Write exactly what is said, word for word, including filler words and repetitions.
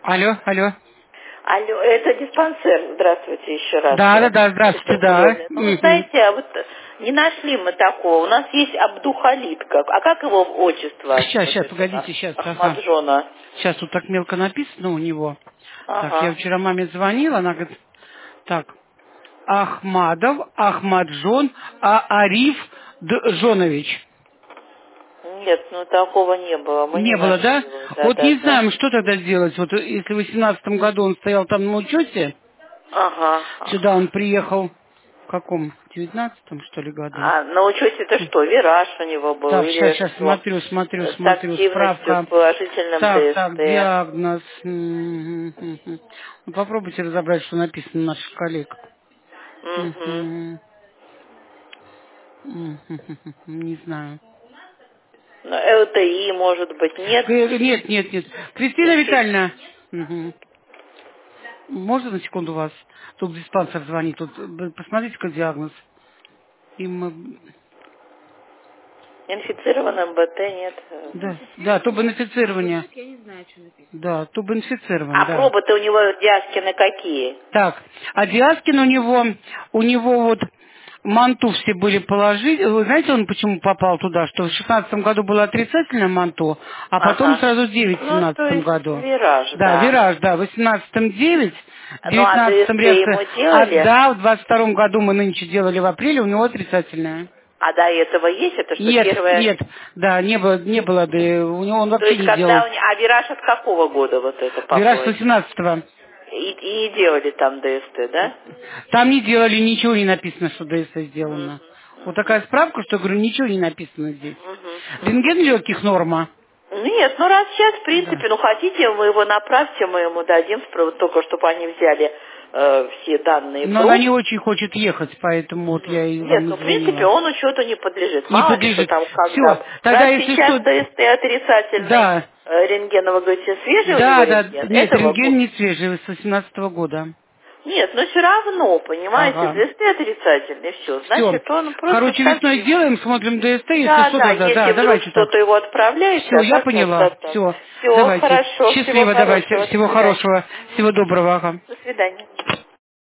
Алло, алло. Алло, это диспансер. Здравствуйте еще раз. Да, да, да, здравствуйте, да. Ну, вы знаете, а вот не нашли мы такого. У нас есть Абдухалид. Как. А как его отчество? Сейчас, Вот сейчас, этого погодите, сейчас, ага. Ахмаджона. Сейчас тут так мелко написано у него. Так, я Ага. вчера маме звонила, она говорит, так, Ахмадов, Ахмаджон, а Ариф Джонович. Нет, ну такого не было. Мы не Не было, нашли да? его. Да, Вот да, не да. знаем, что тогда делать. Вот если в восемнадцатом году он стоял там на учете, Ага, сюда ага. он приехал в каком? девятнадцатом, что ли, году? А на учете это что, вираж у него был? Так, сейчас, Или сейчас, что? смотрю, смотрю, С смотрю, активностью, с справка. положительным Так, так, ДСТ. диагноз. М, м, м. Ну, попробуйте разобрать, что написано у наших коллег. Угу. Мгм. М, м, м, м, Не знаю. Ну, ЛТИ, может быть, нет? Э, Нет, нет, нет. Кристина Инфи- Витальевна. Мгм. Можно на секунду вас? Тут диспансер звонит. Тут э, посмотрите-ка диагноз. Им, э, Инфицированным МБТ нет. да, да, тубоинфицирование. Да, тубоинфицирован, А да. пробы-то у него Диаскины какие? Так, а Диаскин у него, у него вот манту все были положить. Вы знаете, он почему попал туда? Что в шестнадцатом году было отрицательное манту, а потом Ага. сразу девять в Ну, то семнадцатом есть году. вираж, Да, да. вираж, да, в восемнадцатом девять, в Ну, а девятнадцатом ДСТ реакция. ему А делали? да, в двадцать втором году мы нынче делали в апреле, у него отрицательное. А до этого есть? Это что, Нет, первое? нет, да, не было, не было, да, у него он То вообще есть, не когда делал. у него... А вираж от какого года вот это Вираж поплыл? восемнадцатого. И, и не делали там ДСТ, да? Там не делали, ничего не написано, что ДС Мгм, сделано. Вот такая мгм, справка, что, говорю, ничего не написано здесь. мгм, Рентген мгм. легких норма. Нет, ну раз сейчас, в Да. принципе, ну хотите, вы его направьте, мы ему дадим, спро- только чтобы они взяли э, все данные Но она проб. не очень хочет ехать, поэтому вот Мгм. я и Нет, вам и ну в принципе звонила. он учету не подлежит. Не Мало ли что подлежит. там, когда. Все. Тогда, Раз если сейчас что... ДСТ отрицательный, Да. э, рентген, вы говорите, свежий у него Да, да. рентген? Нет, Этого рентген года? не свежий, с восемнадцатого года. Нет, но все равно, понимаете, Ага. ДСТ отрицательный, все. Все. Значит, он просто Короче, весной скачивает. сделаем, смотрим ДСТ, если Да, что, да, тогда. если Да, вдруг давайте так. что-то его отправляете, Все, а я так поняла. тогда так. Все. Все, Давайте. хорошо, всего Счастливо, давайте. хорошего, до Всего свидания. хорошего. Всего доброго. Ага. До свидания.